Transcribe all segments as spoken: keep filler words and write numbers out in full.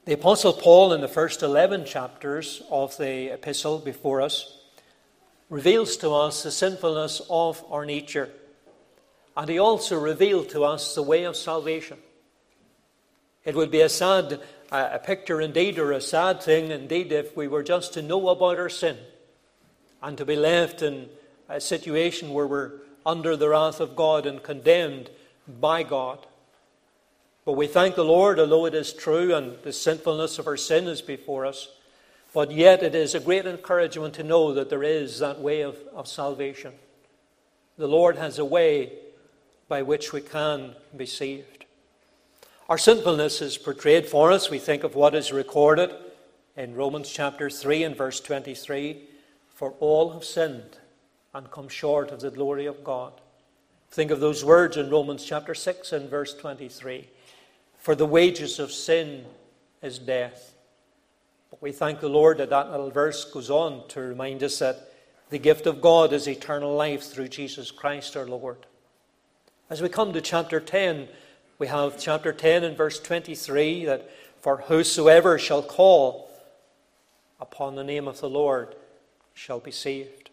The Apostle Paul, in the first eleven chapters of the epistle before us, reveals to us the sinfulness of our nature. And he also revealed to us the way of salvation. It would be a sad a picture indeed, or a sad thing indeed, if we were just to know about our sin and to be left in a situation where we're under the wrath of God and condemned by God. But we thank the Lord, although it is true and the sinfulness of our sin is before us, but yet it is a great encouragement to know that there is that way of, of salvation. The Lord has a way by which we can be saved. Our sinfulness is portrayed for us. We think of what is recorded in Romans chapter three and verse twenty-three. For all have sinned and come short of the glory of God. Think of those words in Romans chapter six and verse twenty-three. For the wages of sin is death. But we thank the Lord that that little verse goes on to remind us that the gift of God is eternal life through Jesus Christ our Lord. As we come to chapter ten, we have chapter ten and verse twenty-three, that for whosoever shall call upon the name of the Lord shall be saved.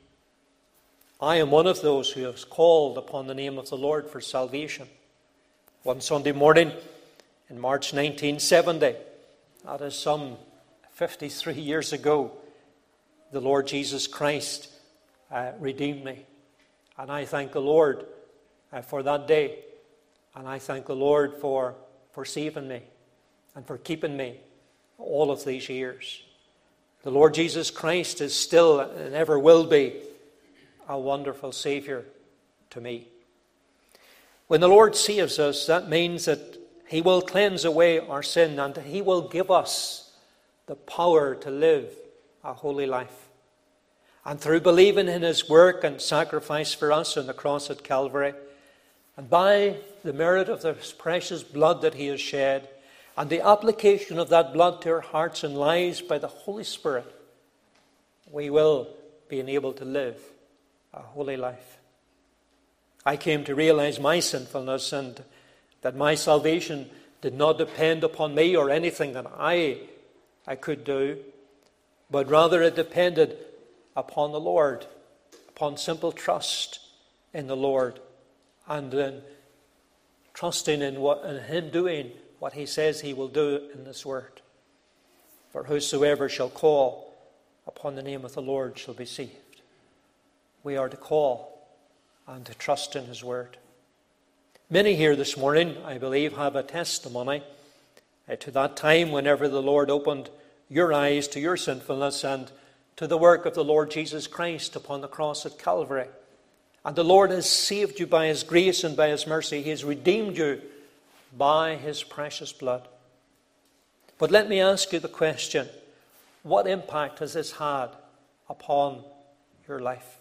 I am one of those who has called upon the name of the Lord for salvation. One Sunday morning in March nineteen seventy, that is some fifty-three years ago, the Lord Jesus Christ uh, redeemed me. And I thank the Lord uh, for that day. And I thank the Lord for, for saving me and for keeping me all of these years. The Lord Jesus Christ is still and ever will be a wonderful Savior to me. When the Lord saves us, that means that He will cleanse away our sin and He will give us the power to live a holy life. And through believing in His work and sacrifice for us on the cross at Calvary, and by the merit of the precious blood that He has shed, and the application of that blood to our hearts and lives by the Holy Spirit, we will be enabled to live a holy life. I came to realize my sinfulness and that my salvation did not depend upon me or anything that I, I could do, but rather it depended upon the Lord, upon simple trust in the Lord, and then trusting in, what, in Him doing what He says He will do in this word. For whosoever shall call upon the name of the Lord shall be saved. We are to call and to trust in His word. Many here this morning, I believe, have a testimony uh, to that time whenever the Lord opened your eyes to your sinfulness and to the work of the Lord Jesus Christ upon the cross at Calvary. And the Lord has saved you by His grace and by His mercy. He has redeemed you by His precious blood. But let me ask you the question, what impact has this had upon your life?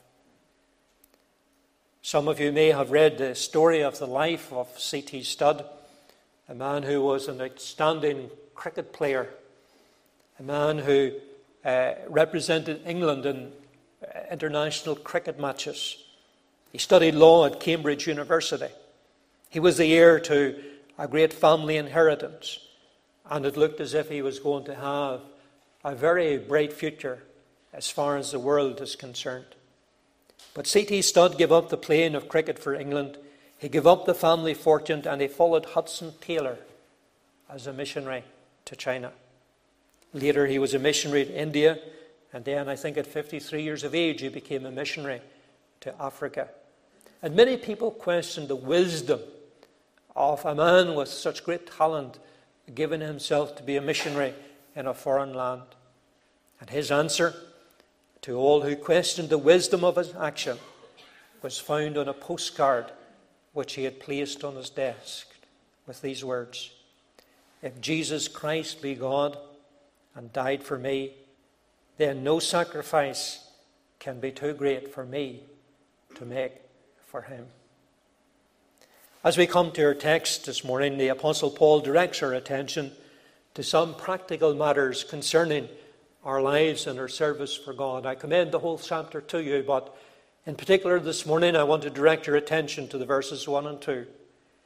Some of you may have read the story of the life of C T Studd, a man who was an outstanding cricket player, a man who uh, represented England in uh, international cricket matches. He studied law at Cambridge University. He was the heir to a great family inheritance, and it looked as if he was going to have a very bright future as far as the world is concerned. But C T Studd gave up the playing of cricket for England. He gave up the family fortune and he followed Hudson Taylor as a missionary to China. Later he was a missionary to India, and then I think at fifty-three years of age he became a missionary to Africa. And many people question the wisdom of a man with such great talent giving himself to be a missionary in a foreign land. And his answer to all who questioned the wisdom of his action was found on a postcard which he had placed on his desk with these words: "If Jesus Christ be God and died for me, then no sacrifice can be too great for me to make for Him." As we come to our text this morning, the Apostle Paul directs our attention to some practical matters concerning our lives and our service for God. I commend the whole chapter to you, but in particular this morning I want to direct your attention to the verses one and two.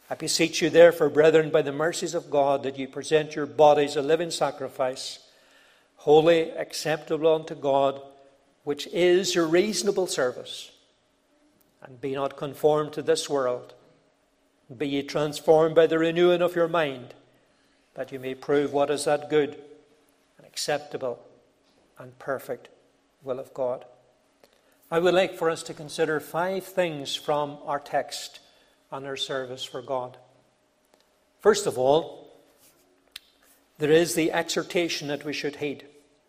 I beseech you therefore, brethren, by the mercies of God, that you present your bodies a living sacrifice, holy, acceptable unto God, which is your reasonable service. And be not conformed to this world. Be ye transformed by the renewing of your mind, that you may prove what is that good and acceptable and perfect will of God. I would like for us to consider five things from our text on our service for God. First of all, there is the exhortation that we should heed.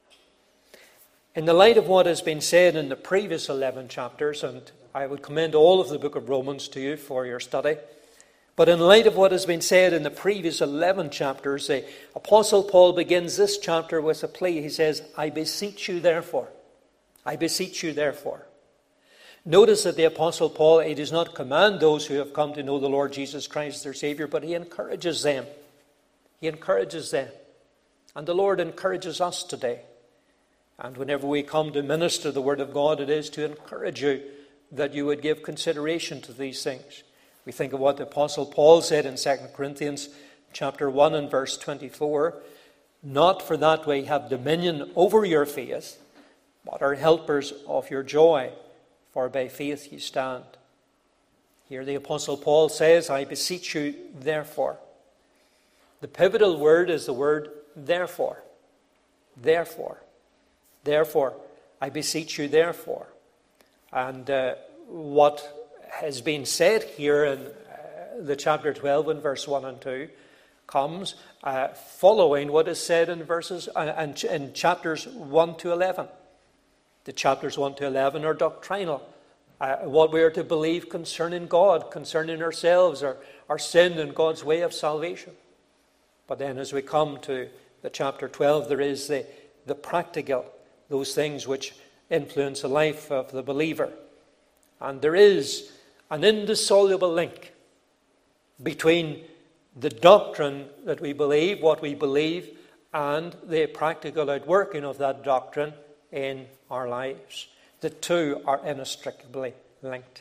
In the light of what has been said in the previous eleven chapters, and I would commend all of the book of Romans to you for your study, but in light of what has been said in the previous eleven chapters, the Apostle Paul begins this chapter with a plea. He says, I beseech you therefore. I beseech you therefore. Notice that the Apostle Paul, he does not command those who have come to know the Lord Jesus Christ, their Savior, but he encourages them. He encourages them. And the Lord encourages us today. And whenever we come to minister the Word of God, it is to encourage you that you would give consideration to these things. We think of what the Apostle Paul said in Second Corinthians chapter one and verse twenty-four. Not for that we have dominion over your faith, but are helpers of your joy, for by faith ye stand. Here the Apostle Paul says, I beseech you therefore. The pivotal word is the word therefore. Therefore. Therefore. I beseech you therefore. And uh, what has been said here in uh, the chapter twelve and verse one and two comes uh, following what is said in verses uh, and in chapters one to eleven. The chapters one to eleven are doctrinal. Uh, what we are to believe concerning God, concerning ourselves, our, our sin and God's way of salvation. But then as we come to the chapter twelve, there is the, the practical, those things which influence the life of the believer. And there is an indissoluble link between the doctrine that we believe, what we believe, and the practical outworking of that doctrine in our lives. The two are inextricably linked.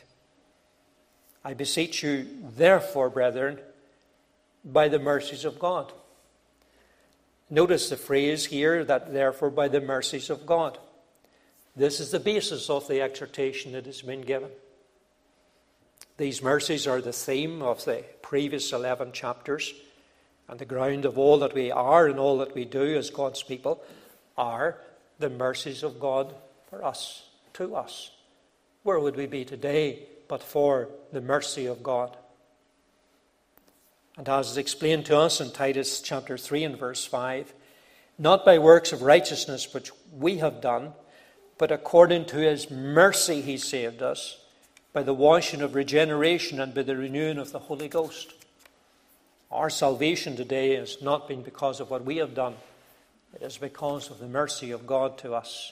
I beseech you, therefore, brethren, by the mercies of God. Notice the phrase here, that therefore by the mercies of God. This is the basis of the exhortation that has been given. These mercies are the theme of the previous eleven chapters, and the ground of all that we are and all that we do as God's people are the mercies of God for us, to us. Where would we be today but for the mercy of God? And as is explained to us in Titus chapter three and verse five, not by works of righteousness which we have done, but according to his mercy he saved us, by the washing of regeneration and by the renewing of the Holy Ghost. Our salvation today has not been because of what we have done. It is because of the mercy of God to us.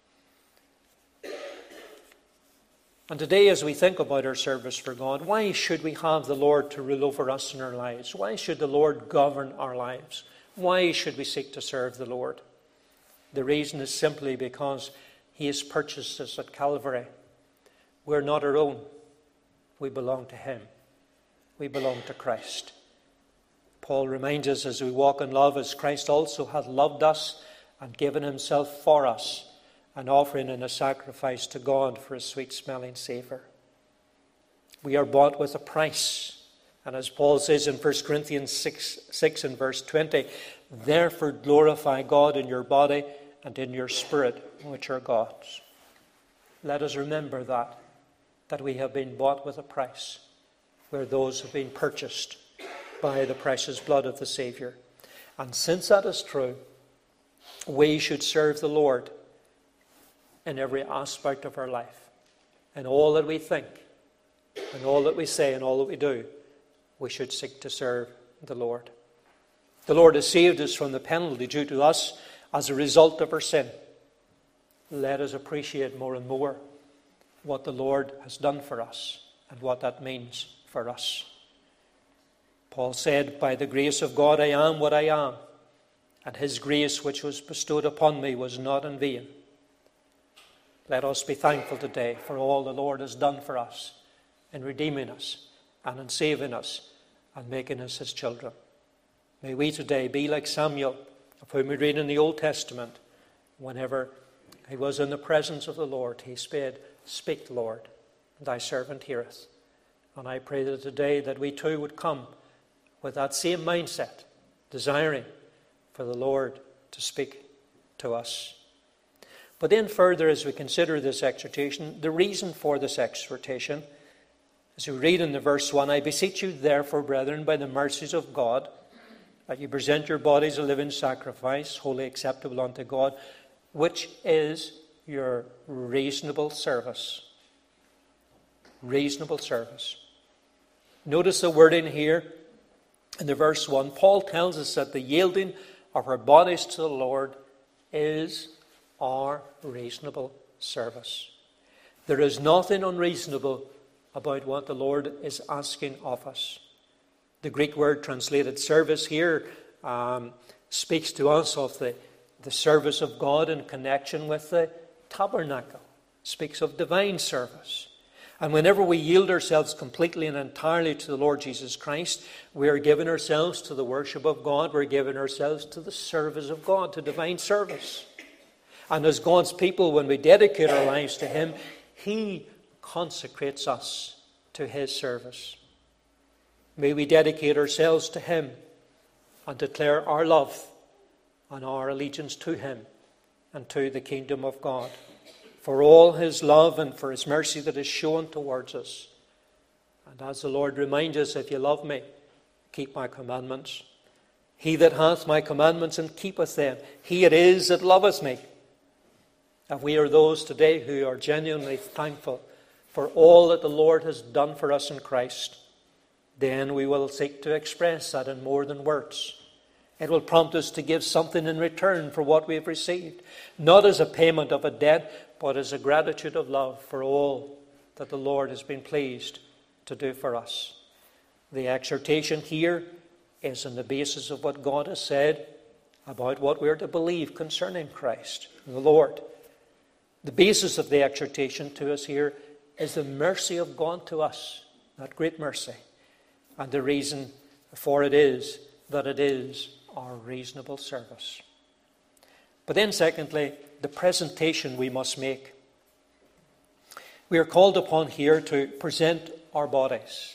And today, as we think about our service for God, why should we have the Lord to rule over us in our lives? Why should the Lord govern our lives? Why should we seek to serve the Lord? The reason is simply because he has purchased us at Calvary. We're not our own. We belong to him. We belong to Christ. Paul reminds us, as we walk in love, as Christ also hath loved us and given himself for us, an offering and a sacrifice to God for a sweet-smelling savour. We are bought with a price. And as Paul says in First Corinthians six, six and verse twenty, therefore glorify God in your body and in your spirit, which are God's. Let us remember that, that we have been bought with a price, where those have been purchased by the precious blood of the Saviour. And since that is true, we should serve the Lord in every aspect of our life. In all that we think, and all that we say, and all that we do, we should seek to serve the Lord. The Lord has saved us from the penalty due to us as a result of our sin. Let us appreciate more and more what the Lord has done for us and what that means for us. Paul said, by the grace of God I am what I am, and his grace which was bestowed upon me was not in vain. Let us be thankful today for all the Lord has done for us in redeeming us and in saving us and making us his children. May we today be like Samuel, of whom we read in the Old Testament. Whenever he was in the presence of the Lord, he said, "Speak, Lord, and thy servant heareth." And I pray that today that we too would come with that same mindset, desiring for the Lord to speak to us. But then further, as we consider this exhortation, the reason for this exhortation, as we read in the verse one, "I beseech you therefore, brethren, by the mercies of God, that you present your bodies a living sacrifice, wholly acceptable unto God, which is your reasonable service." Reasonable service. Notice the wording here in the verse one. Paul tells us that the yielding of our bodies to the Lord is our reasonable service. There is nothing unreasonable about what the Lord is asking of us. The Greek word translated service here um, speaks to us of the, the service of God in connection with the tabernacle. It speaks of divine service. And whenever we yield ourselves completely and entirely to the Lord Jesus Christ, we are giving ourselves to the worship of God. We're giving ourselves to the service of God, to divine service. And as God's people, when we dedicate our lives to him, he consecrates us to his service. May we dedicate ourselves to him and declare our love and our allegiance to him and to the kingdom of God, for all his love and for his mercy that is shown towards us. And as the Lord reminds us, "If you love me, keep my commandments. He that hath my commandments and keepeth them, he it is that loveth me." And we are those today who are genuinely thankful for all that the Lord has done for us in Christ. Then we will seek to express that in more than words. It will prompt us to give something in return for what we have received, not as a payment of a debt, but as a gratitude of love for all that the Lord has been pleased to do for us. The exhortation here is on the basis of what God has said about what we are to believe concerning Christ, the Lord. The basis of the exhortation to us here is the mercy of God to us, that great mercy. And the reason for it is that it is our reasonable service. But then secondly, the presentation we must make. We are called upon here to present our bodies.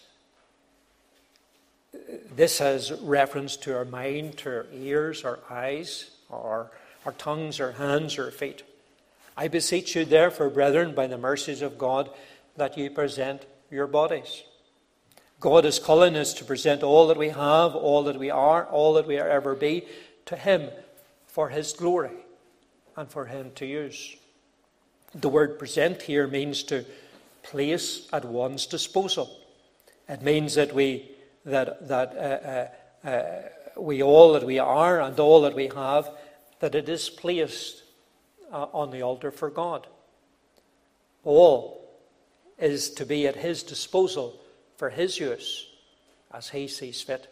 This has reference to our mind, to our ears, our eyes, our, our tongues, our hands, our feet. "I beseech you therefore, brethren, by the mercies of God, that you present your bodies." God is calling us to present all that we have, all that we are, all that we are ever be, to him for his glory and for him to use. The word present here means to place at one's disposal. It means that we that that uh, uh, uh, we all that we are and all that we have, that it is placed uh, on the altar for God. All is to be at his disposal for his use as he sees fit.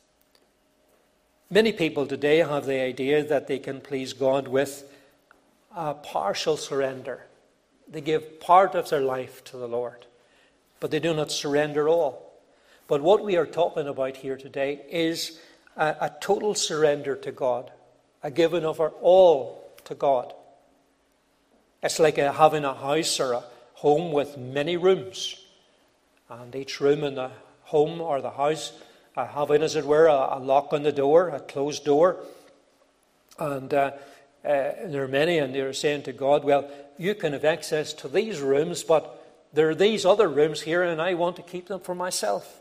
Many people today have the idea that they can please God with a partial surrender. They give part of their life to the Lord, but they do not surrender all. But what we are talking about here today is a, a total surrender to God, a giving of our all to God. It's like a, having a house or a home with many rooms. And each room in the home or the house uh, having, as it were, a, a lock on the door, a closed door. And uh, uh, there are many, and they're saying to God, "Well, you can have access to these rooms, but there are these other rooms here, and I want to keep them for myself.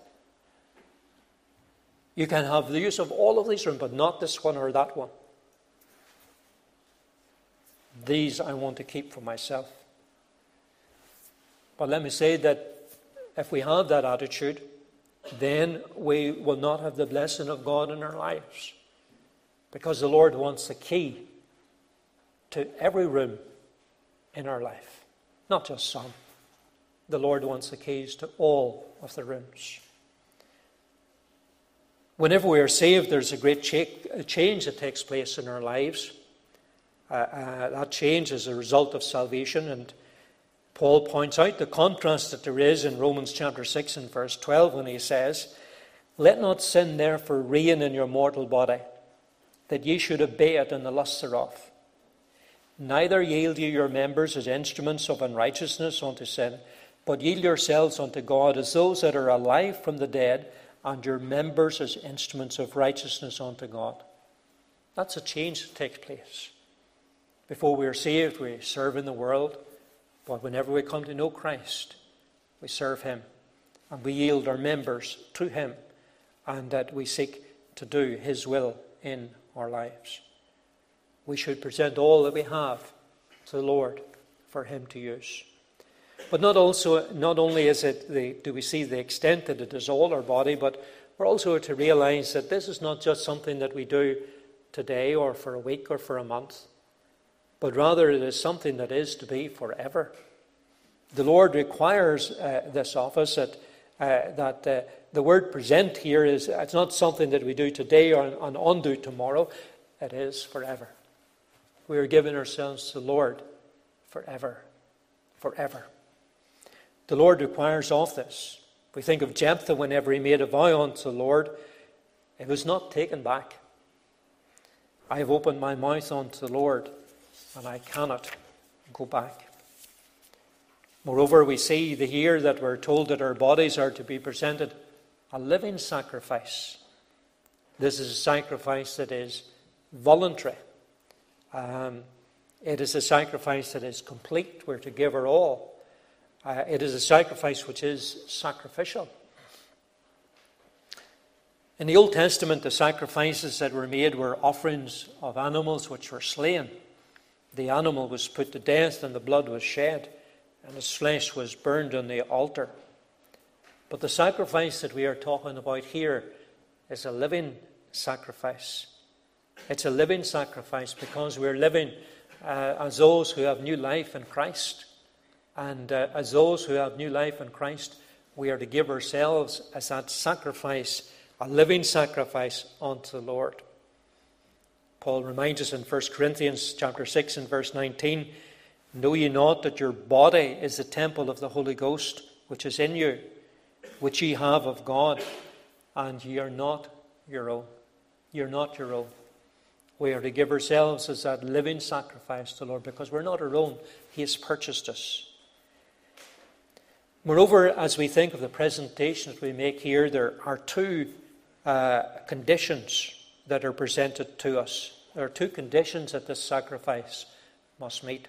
You can have the use of all of these rooms, but not this one or that one. These I want to keep for myself." But let me say that if we have that attitude, then we will not have the blessing of God in our lives. Because the Lord wants the key to every room in our life, not just some. The Lord wants the keys to all of the rooms. Whenever we are saved, there's a great change that takes place in our lives. Uh, uh, that change is a result of salvation, and Paul points out the contrast that there is in Romans chapter six and verse twelve when he says Let not sin therefore reign in your mortal body, that ye should obey it in the lusts thereof. Neither yield ye your members as instruments of unrighteousness unto sin, but yield yourselves unto God as those that are alive from the dead, and your members as instruments of righteousness unto God. That's a change that takes place. Before we are saved, we serve in the world, but whenever we come to know Christ, we serve him, and we yield our members to him, and that we seek to do his will in our lives. We should present all that we have to the Lord for him to use. But not also, not only is it the, do we see the extent that it is all our body, but we're also to realize that this is not just something that we do today or for a week or for a month, but rather it is something that is to be forever. The Lord requires uh, this of us, that, uh, that uh, the word present here is, it's not something that we do today or and undo tomorrow. It is forever. We are giving ourselves to the Lord forever. Forever. The Lord requires of this. We think of Jephthah whenever he made a vow unto the Lord. It was not taken back. I have opened my mouth unto the Lord, and I cannot go back. Moreover, we see the here that we're told that our bodies are to be presented a living sacrifice. This is a sacrifice that is voluntary. Um, it is a sacrifice that is complete. We're to give our all. Uh, it is a sacrifice which is sacrificial. In the Old Testament, the sacrifices that were made were offerings of animals which were slain. The animal was put to death and the blood was shed, and its flesh was burned on the altar. But the sacrifice that we are talking about here is a living sacrifice. It's a living sacrifice because we're living uh, as those who have new life in Christ. And uh, as those who have new life in Christ, we are to give ourselves as that sacrifice, a living sacrifice unto the Lord. Paul reminds us in First Corinthians chapter six and verse nineteen, know ye not that your body is the temple of the Holy Ghost, which is in you, which ye have of God, and ye are not your own. You're not your own. We are to give ourselves as that living sacrifice to the Lord, because we're not our own. He has purchased us. Moreover, as we think of the presentation that we make here, there are two uh, conditions that are presented to us. There are two conditions that this sacrifice must meet.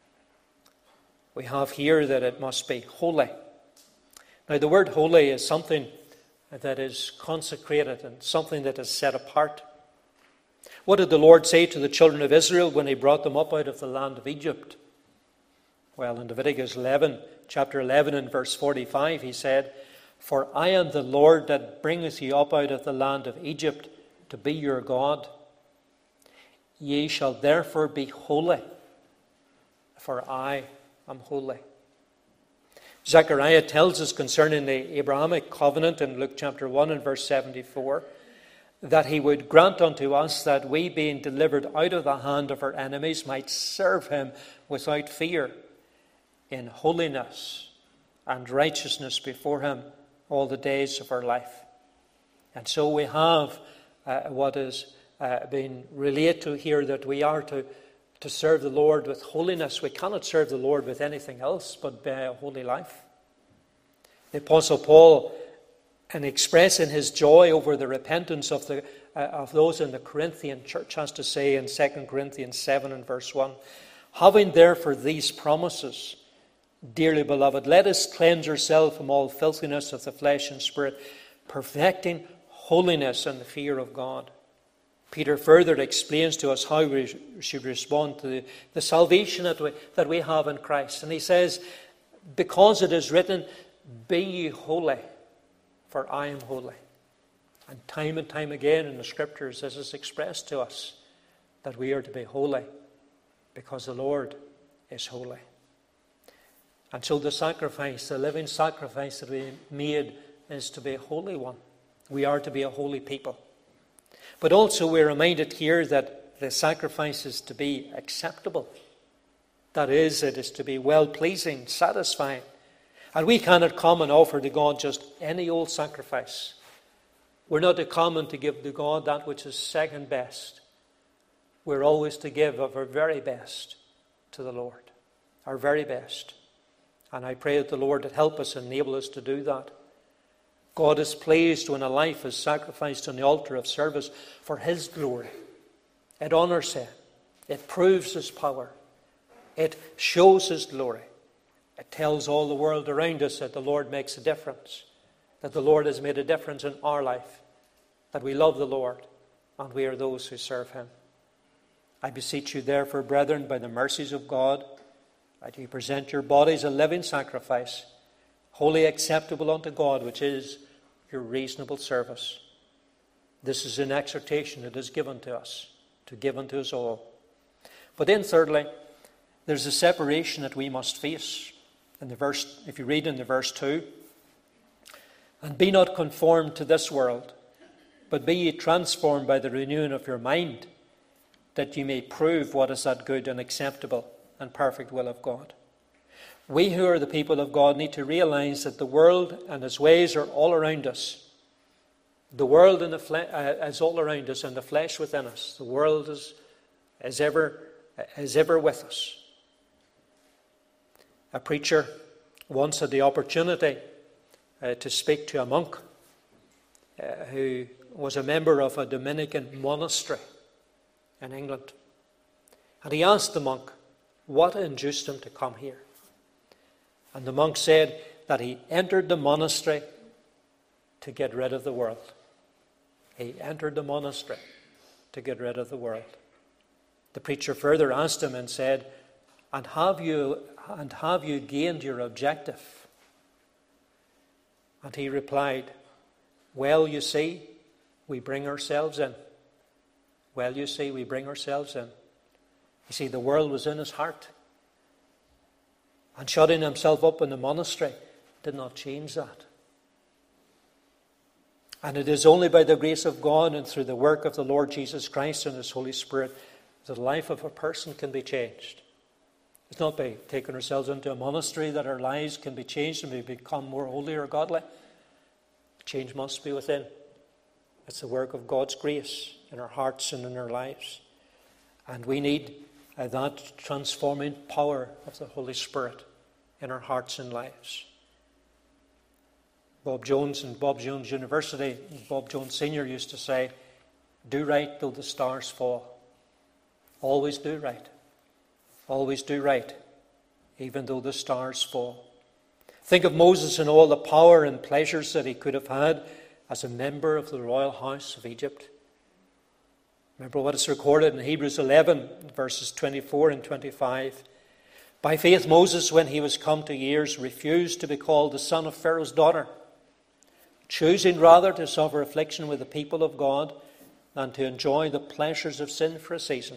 We have here that it must be holy. Now, the word holy is something that is consecrated and something that is set apart. What did the Lord say to the children of Israel when he brought them up out of the land of Egypt? Well, in Leviticus eleven, chapter eleven and verse forty-five, he said, for I am the Lord that bringeth you up out of the land of Egypt to be your God. Ye shall therefore be holy, for I am holy. Zechariah tells us concerning the Abrahamic covenant in Luke chapter one and verse seventy-four, that he would grant unto us that we, being delivered out of the hand of our enemies, might serve him without fear, in holiness and righteousness before him all the days of our life. And so we have uh, what is uh, being related to here, that we are to, to serve the Lord with holiness. We cannot serve the Lord with anything else but by a holy life. The Apostle Paul, in expressing his joy over the repentance of, the, uh, of those in the Corinthian church, has to say in Second Corinthians seven and verse one, having therefore these promises, dearly beloved, let us cleanse ourselves from all filthiness of the flesh and spirit, perfecting holiness in the fear of God. Peter further explains to us how we should respond to the, the salvation that we, that we have in Christ. And he says, because it is written, be ye holy, for I am holy. And time and time again in the Scriptures this is expressed to us, that we are to be holy because the Lord is holy. And so the sacrifice, the living sacrifice that we made, is to be a holy one. We are to be a holy people. But also we're reminded here that the sacrifice is to be acceptable. That is, it is to be well-pleasing, satisfying. And we cannot come and offer to God just any old sacrifice. We're not to come and to give to God that which is second best. We're always to give of our very best to the Lord. Our very best. And I pray that the Lord would help us and enable us to do that. God is pleased when a life is sacrificed on the altar of service for His glory. It honours Him. It proves His power. It shows His glory. It tells all the world around us that the Lord makes a difference. That the Lord has made a difference in our life. That we love the Lord and we are those who serve Him. I beseech you therefore, brethren, by the mercies of God, that you present your bodies a living sacrifice, wholly acceptable unto God, which is your reasonable service. This is an exhortation that is given to us, to give unto us all. But then thirdly, there's a separation that we must face. In the verse, if you read in the verse two, and be not conformed to this world, but be ye transformed by the renewing of your mind, that ye may prove what is that good and acceptable and perfect will of God. We who are the people of God need to realize that the world and its ways are all around us. The world and the fle- uh, is all around us, and the flesh within us. The world is, is, ever, is ever with us. A preacher once had the opportunity uh, to speak to a monk uh, who was a member of a Dominican monastery in England. And he asked the monk what induced him to come here. And the monk said that he entered the monastery to get rid of the world. He entered the monastery to get rid of the world. The preacher further asked him and said, And have you and have you gained your objective? And he replied, Well, you see, we bring ourselves in. Well, you see, we bring ourselves in. You see, the world was in his heart. And shutting himself up in the monastery did not change that. And it is only by the grace of God and through the work of the Lord Jesus Christ and His Holy Spirit that the life of a person can be changed. It's not by taking ourselves into a monastery that our lives can be changed and we become more holy or godly. Change must be within. It's the work of God's grace in our hearts and in our lives. And we need uh, that transforming power of the Holy Spirit in our hearts and lives. Bob Jones and Bob Jones University, Bob Jones Senior used to say, do right though the stars fall. Always do right. Always do right, even though the stars fall. Think of Moses and all the power and pleasures that he could have had as a member of the royal house of Egypt. Remember what is recorded in Hebrews eleven, verses twenty-four and twenty-five. By faith Moses, when he was come to years, refused to be called the son of Pharaoh's daughter, choosing rather to suffer affliction with the people of God than to enjoy the pleasures of sin for a season.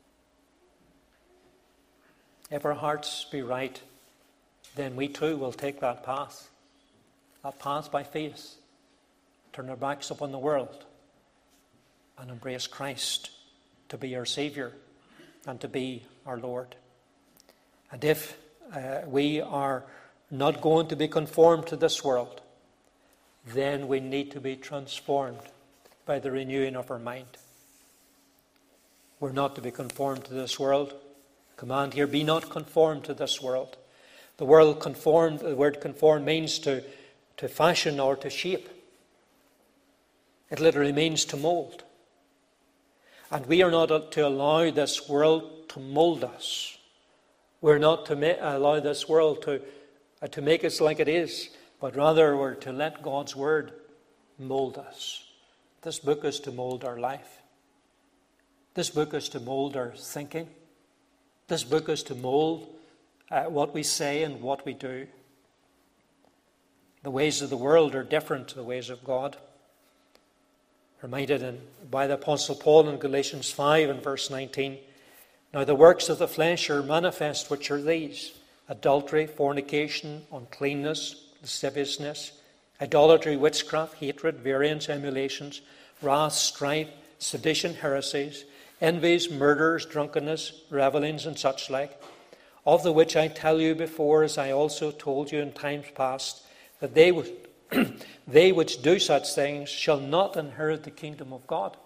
If our hearts be right, then we too will take that path. That path by faith. Turn our backs upon the world and embrace Christ to be our Saviour and to be our Lord. And if uh, we are not going to be conformed to this world, then we need to be transformed by the renewing of our mind. We're not to be conformed to this world. Command here, be not conformed to this world. The word conformed, the word conform means to, to fashion or to shape. It literally means to mold. And we are not to allow this world to mold us. We're not to ma- allow this world to, uh, to make us like it is, but rather we're to let God's word mold us. This book is to mold our life. This book is to mold our thinking. This book is to mold uh, what we say and what we do. The ways of the world are different to the ways of God. Reminded in, by the Apostle Paul in Galatians five and verse nineteen, Now the works of the flesh are manifest, which are these: adultery, fornication, uncleanness, lasciviousness, idolatry, witchcraft, hatred, variance, emulations, wrath, strife, sedition, heresies, envies, murders, drunkenness, revellings, and such like, of the which I tell you before, as I also told you in times past, that they would they which do such things shall not inherit the kingdom of God.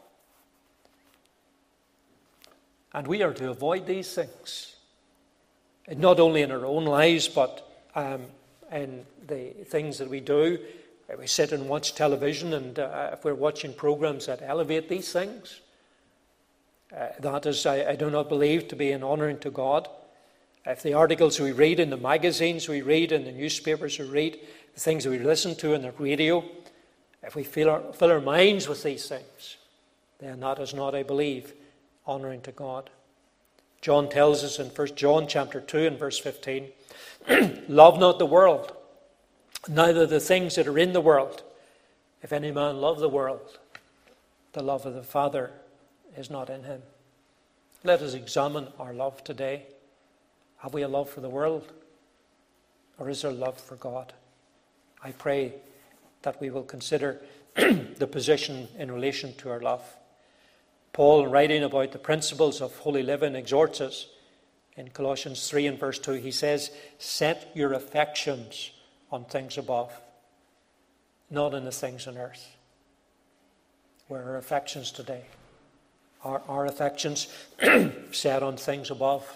And we are to avoid these things, not only in our own lives, but um, in the things that we do. We sit and watch television, and uh, if we're watching programs that elevate these things, uh, that is, I, I do not believe, to be an honouring to God. If the articles we read in the magazines we read, in the newspapers we read, the things that we listen to on the radio, if we fill our, fill our minds with these things, then that is not, I believe, honouring to God. John tells us in First John chapter two and verse fifteen, love not the world, neither the things that are in the world. If any man love the world, the love of the Father is not in him. Let us examine our love today. Have we a love for the world? Or is there love for God? I pray that we will consider the position in relation to our love. Paul, writing about the principles of holy living, exhorts us in Colossians three and verse two. He says, set your affections on things above, not on the things on earth. Where are our affections today? Are our affections set on things above,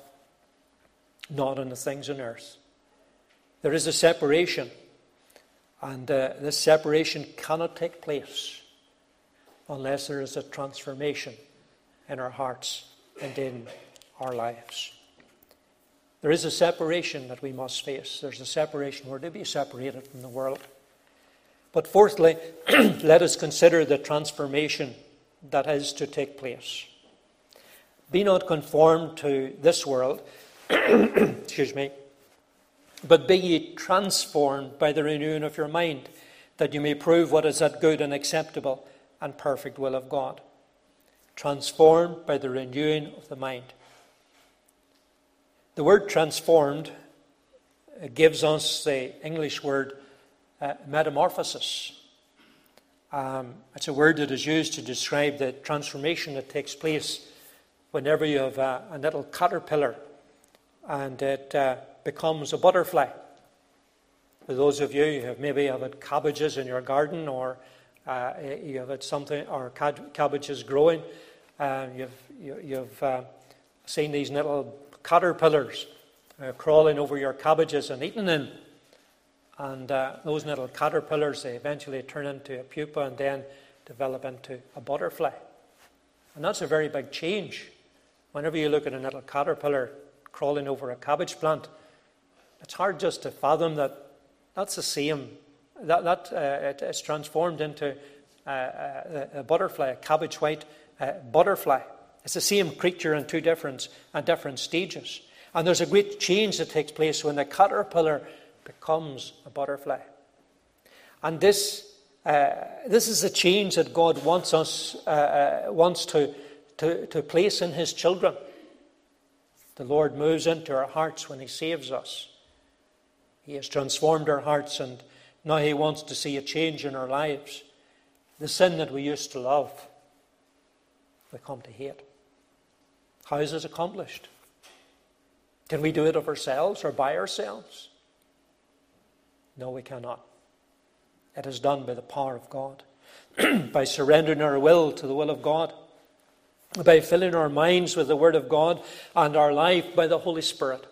not on the things on earth? There is a separation, and uh, this separation cannot take place unless there is a transformation in our hearts and in our lives. There is a separation that we must face. There's a separation. We're to be separated from the world. But fourthly, let us consider the transformation that is to take place. Be not conformed to this world, excuse me, but be ye transformed by the renewing of your mind, that you may prove what is that good and acceptable and perfect will of God. Transformed by the renewing of the mind. The word transformed gives us the English word uh, metamorphosis. Um, it's a word that is used to describe the transformation that takes place whenever you have a, a little caterpillar and it uh, becomes a butterfly. For those of you who have maybe have had cabbages in your garden, or uh, you have had something, or cab- cabbages growing, uh, you've you, you've uh, seen these little caterpillars uh, crawling over your cabbages and eating them. And uh, those little caterpillars, they eventually turn into a pupa and then develop into a butterfly. And that's a very big change. Whenever you look at a little caterpillar crawling over a cabbage plant, it's hard just to fathom that that's the same. That, that uh, it, it's transformed into uh, a, a butterfly, a cabbage white uh, butterfly. It's the same creature in two different, and different stages. And there's a great change that takes place when the caterpillar becomes a butterfly. And this uh, this is a change that God wants us uh, uh, wants to, to, to place in his children. The Lord moves into our hearts when he saves us. He has transformed our hearts, and now he wants to see a change in our lives. The sin that we used to love, we come to hate. How is this accomplished? Can we do it of ourselves or by ourselves? No, we cannot. It is done by the power of God, by surrendering our will to the will of God, by filling our minds with the Word of God, and our life by the Holy Spirit.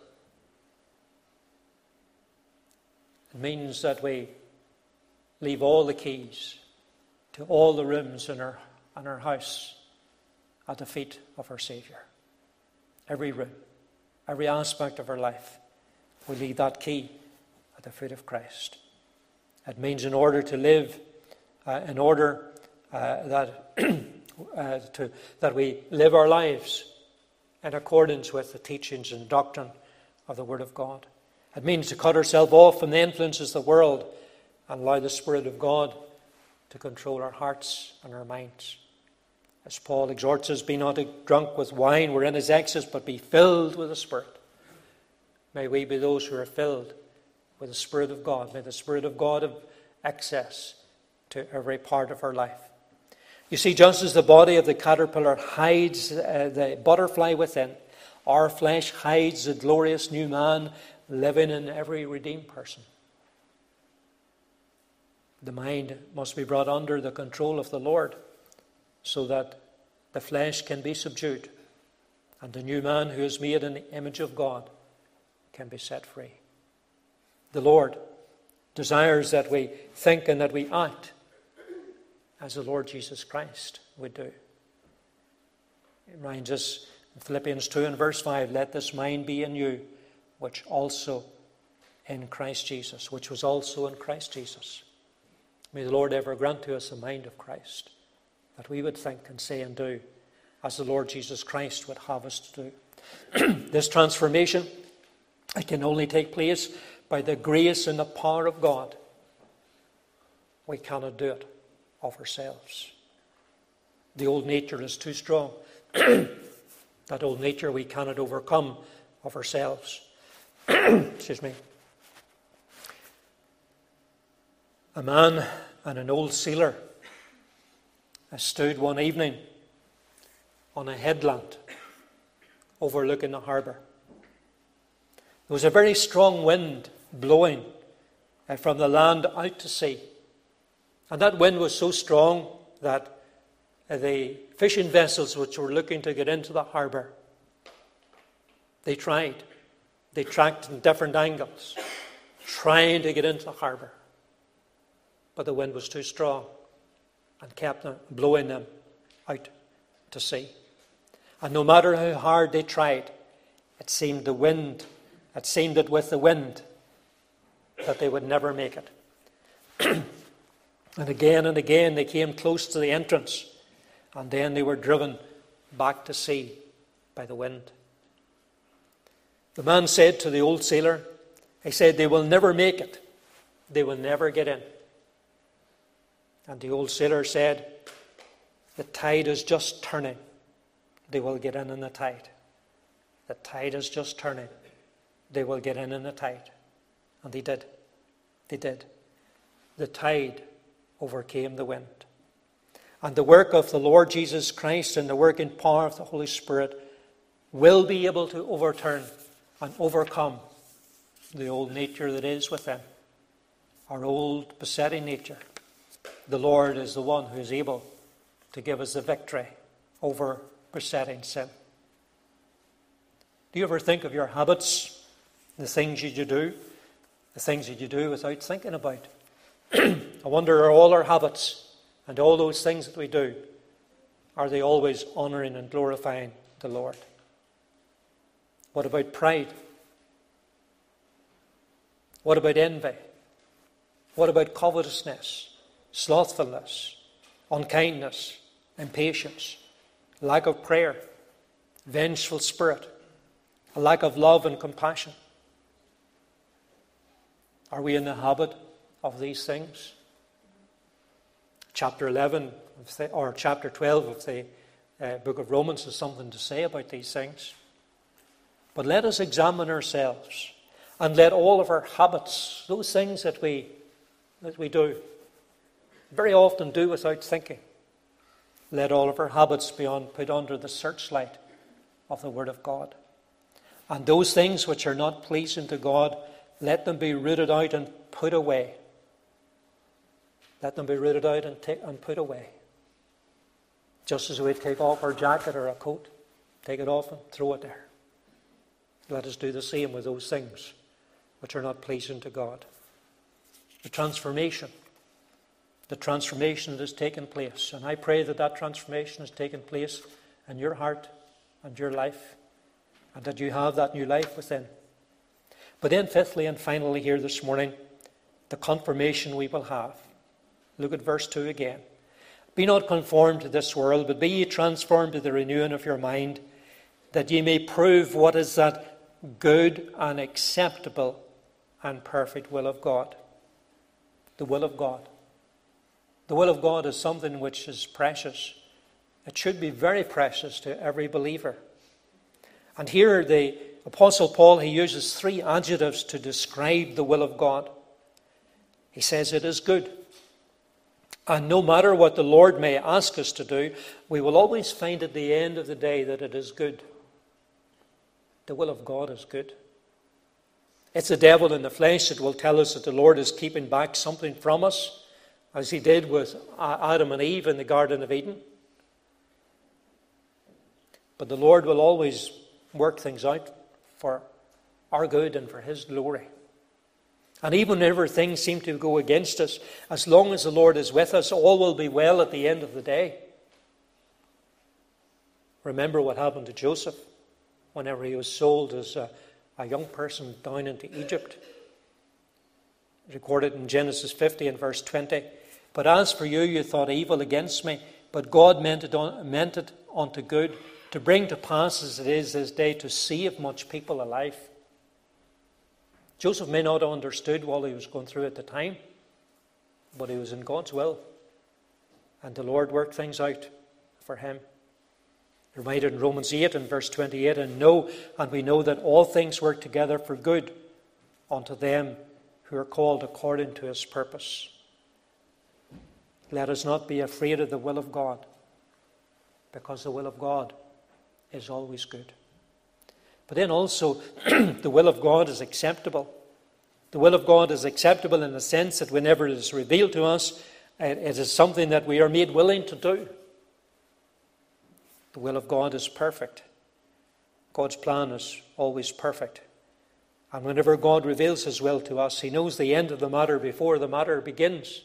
It means that we leave all the keys to all the rooms in our, in our house at the feet of our Saviour. Every room, every aspect of our life, we leave that key at the feet of Christ. It means in order to live, uh, in order uh, that uh, to, that we live our lives in accordance with the teachings and doctrine of the Word of God. It means to cut ourselves off from the influences of the world and allow the Spirit of God to control our hearts and our minds. As Paul exhorts us, be not drunk with wine wherein is excess, but be filled with the Spirit. May we be those who are filled with the Spirit of God. May the Spirit of God have access to every part of our life. You see, just as the body of the caterpillar hides uh, the butterfly within, our flesh hides the glorious new man living in every redeemed person. The mind must be brought under the control of the Lord so that the flesh can be subdued and the new man who is made in the image of God can be set free. The Lord desires that we think and that we act as the Lord Jesus Christ would do. It reminds us in Philippians two and verse five, let this mind be in you, which also in Christ Jesus, which was also in Christ Jesus. May the Lord ever grant to us a mind of Christ, that we would think and say and do as the Lord Jesus Christ would have us to do. This transformation, it can only take place by the grace and the power of God. We cannot do it of ourselves. The old nature is too strong. That old nature we cannot overcome of ourselves. Excuse me. A man and an old sailor stood one evening on a headland overlooking the harbour. There was a very strong wind blowing from the land out to sea. And that wind was so strong that the fishing vessels which were looking to get into the harbour, they tried. They tracked in different angles, trying to get into the harbour. But the wind was too strong and kept blowing them out to sea. And no matter how hard they tried, it seemed the wind, it seemed that with the wind, that they would never make it. And again and again they came close to the entrance, and then they were driven back to sea by the wind. The man said to the old sailor, he said, they will never make it. They will never get in. And the old sailor said, the tide is just turning. They will get in in the tide. The tide is just turning. They will get in in the tide. And they did. They did. The tide overcame the wind. And the work of the Lord Jesus Christ and the working power of the Holy Spirit will be able to overturn and overcome the old nature that is within, our old besetting nature. The Lord is the one who is able to give us the victory over besetting sin. Do you ever think of your habits, the things that you do, the things that you do without thinking about? I wonder, are all our habits and all those things that we do, are they always honouring and glorifying the Lord? What about pride? What about envy? What about covetousness, slothfulness, unkindness, impatience, lack of prayer, vengeful spirit, a lack of love and compassion? Are we in the habit of these things? Chapter eleven, of the, or chapter twelve of the uh, book of Romans has something to say about these things. But let us examine ourselves, and let all of our habits, those things that we that we do, very often do without thinking, let all of our habits be on, put under the searchlight of the Word of God. And those things which are not pleasing to God, let them be rooted out and put away. Let them be rooted out and, take, and put away. Just as we take off our jacket or a coat, take it off and throw it there. Let us do the same with those things which are not pleasing to God. The transformation, the transformation that has taken place. And I pray that that transformation has taken place in your heart and your life, and that you have that new life within. But then fifthly and finally here this morning, the confirmation we will have. Look at verse two again. Be not conformed to this world, but be ye transformed to the renewing of your mind, that ye may prove what is that good and acceptable and perfect will of God. The will of God. The will of God is something which is precious. It should be very precious to every believer. And here the Apostle Paul, he uses three adjectives to describe the will of God. He says it is good. And no matter what the Lord may ask us to do, we will always find at the end of the day that it is good. The will of God is good. It's the devil in the flesh that will tell us that the Lord is keeping back something from us, as he did with Adam and Eve in the Garden of Eden. But the Lord will always work things out for our good and for his glory. And even whenever things seem to go against us, as long as the Lord is with us, all will be well at the end of the day. Remember what happened to Joseph whenever he was sold as a, a young person down into Egypt. Recorded in Genesis fifty and verse twenty. But as for you, you thought evil against me, but God meant it, on, meant it unto good, to bring to pass as it is this day, to save much people alive. Joseph may not have understood what he was going through at the time, but he was in God's will. And the Lord worked things out for him. Reminded in Romans eight and verse twenty-eight, and know, and we know that all things work together for good unto them who are called according to his purpose. Let us not be afraid of the will of God, because the will of God is always good. But then also, the will of God is acceptable. The will of God is acceptable in the sense that whenever it is revealed to us, it is something that we are made willing to do. The will of God is perfect. God's plan is always perfect. And whenever God reveals his will to us, he knows the end of the matter before the matter begins.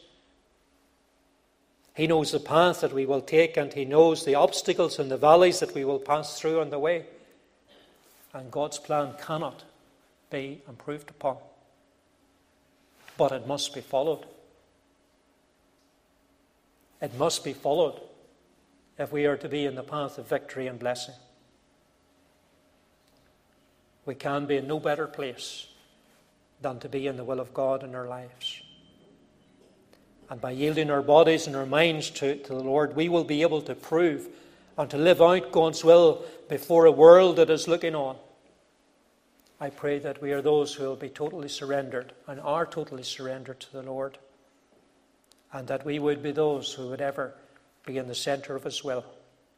He knows the path that we will take, and he knows the obstacles and the valleys that we will pass through on the way. And God's plan cannot be improved upon. But it must be followed. It must be followed if we are to be in the path of victory and blessing. We can be in no better place than to be in the will of God in our lives. And by yielding our bodies and our minds to, to the Lord, we will be able to prove and to live out God's will before a world that is looking on. I pray that we are those who will be totally surrendered and are totally surrendered to the Lord, and that we would be those who would ever be in the center of his will.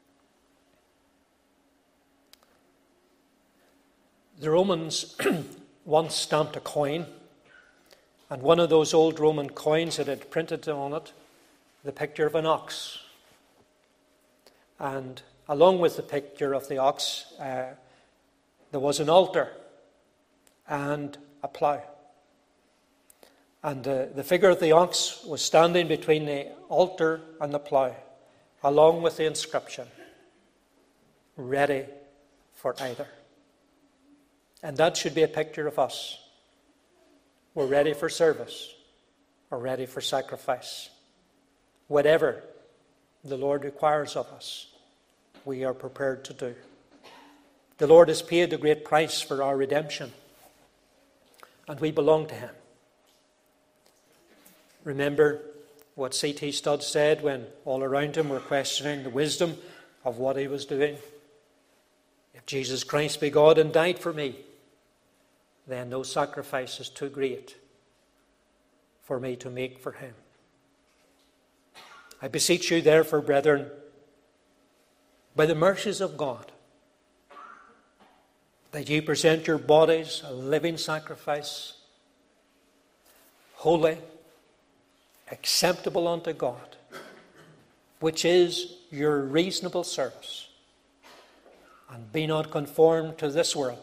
The Romans once stamped a coin, and one of those old Roman coins that had printed on it the picture of an ox. And along with the picture of the ox, uh, there was an altar and a plough. And uh, the figure of the ox was standing between the altar and the plough, along with the inscription, ready for either. And that should be a picture of us. We're ready for service. We're ready for sacrifice. Whatever the Lord requires of us, we are prepared to do. The Lord has paid the great price for our redemption, and we belong to him. Remember what C T Studd said when all around him were questioning the wisdom of what he was doing. If Jesus Christ be God and died for me, then no sacrifice is too great for me to make for him. I beseech you, therefore, brethren, by the mercies of God, that ye present your bodies a living sacrifice, holy, acceptable unto God, which is your reasonable service. And be not conformed to this world,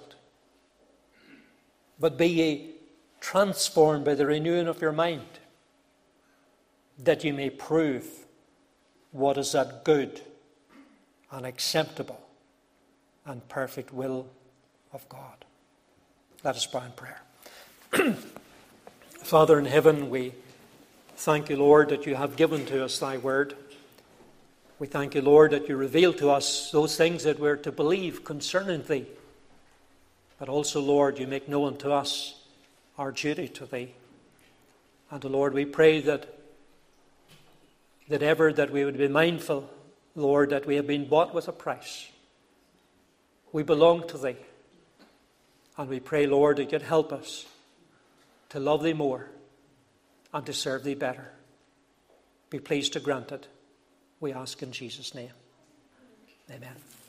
but be ye transformed by the renewing of your mind, that ye may prove what is that good and acceptable and perfect will of God. Let us bow in prayer. Father in heaven, we thank you, Lord, that you have given to us thy word. We thank you, Lord, that you reveal to us those things that we're to believe concerning thee. But also, Lord, you make known to us our duty to thee. And, Lord, we pray that, that ever that we would be mindful, Lord, that we have been bought with a price. We belong to thee. And we pray, Lord, that you'd help us to love thee more and to serve thee better. Be pleased to grant it. We ask in Jesus' name. Amen.